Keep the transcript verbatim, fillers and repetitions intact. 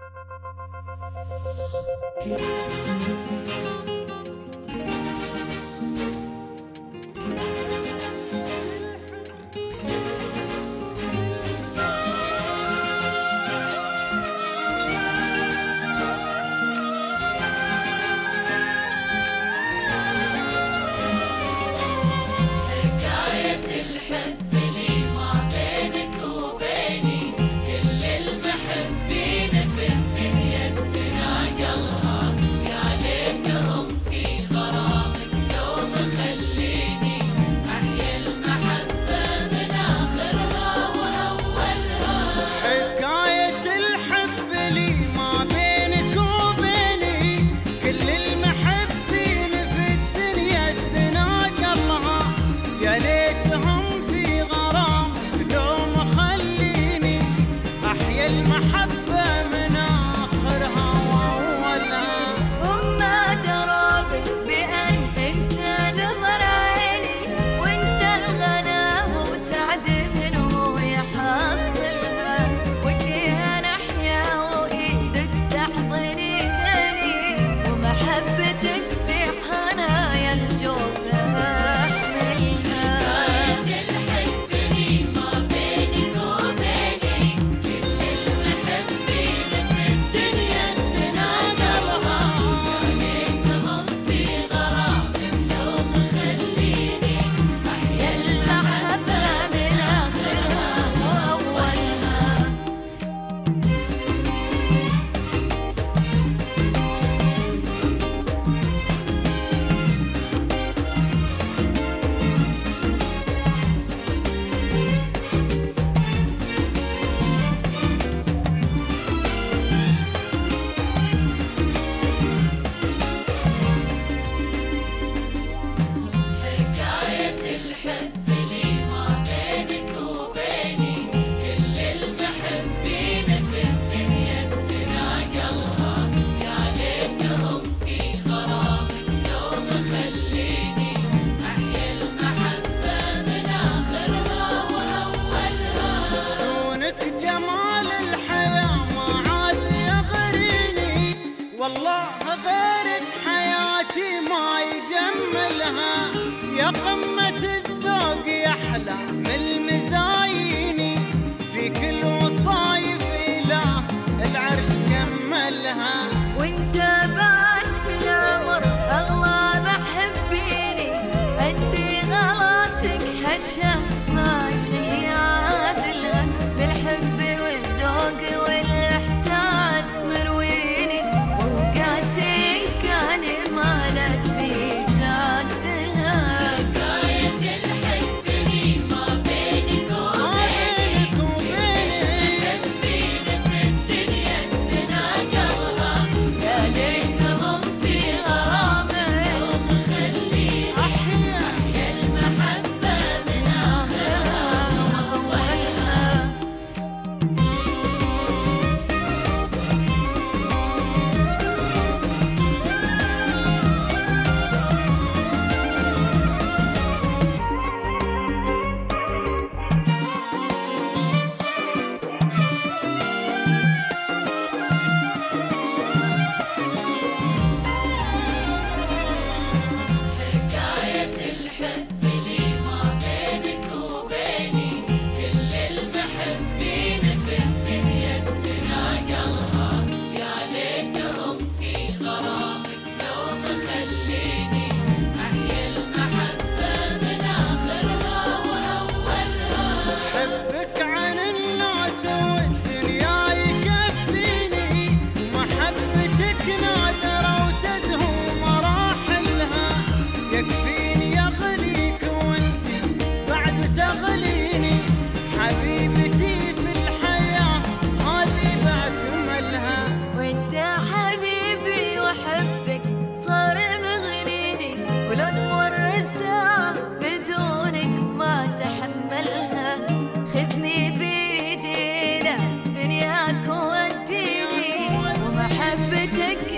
والله غيرك حياتي ما يجملها، يا قمة الذوق يا أحلى من المزايني، في كل وصايف إله العرش كملها. وانت بعد في العمر أغلى محبيني، عندي غلطك هشة ماشي عادلها، بالحب والذوق والإحساس مرويني، ووقعتي كان مالت بي تعدلها. حكاية الحب لي ما بينك وبيني، محبين في الدنيا تناقلها، يا ليتهم في غرامهم مخليني أحيا المحبة من آخرها وأولها. حكاية الحب لي ما بينك وبيني، كل المحبين في الدنيا تناقلها، يا ليتهم في غرامك لو مخليني أحيا المحبة من آخرها وأولها. حبك عن الناس والدنيا يكفيني، محبتك نادرة وتزهو مراحلها، يكفيني أغليك وانت بعد تغليني، حبيبتي في الحياة هذه بأكملها. وانت حبيبي وحبك صار مغنيني، ولو تمر الساعة بدونك ما تحملها، خذني بيدي لا دنياك وديني، ومحبتك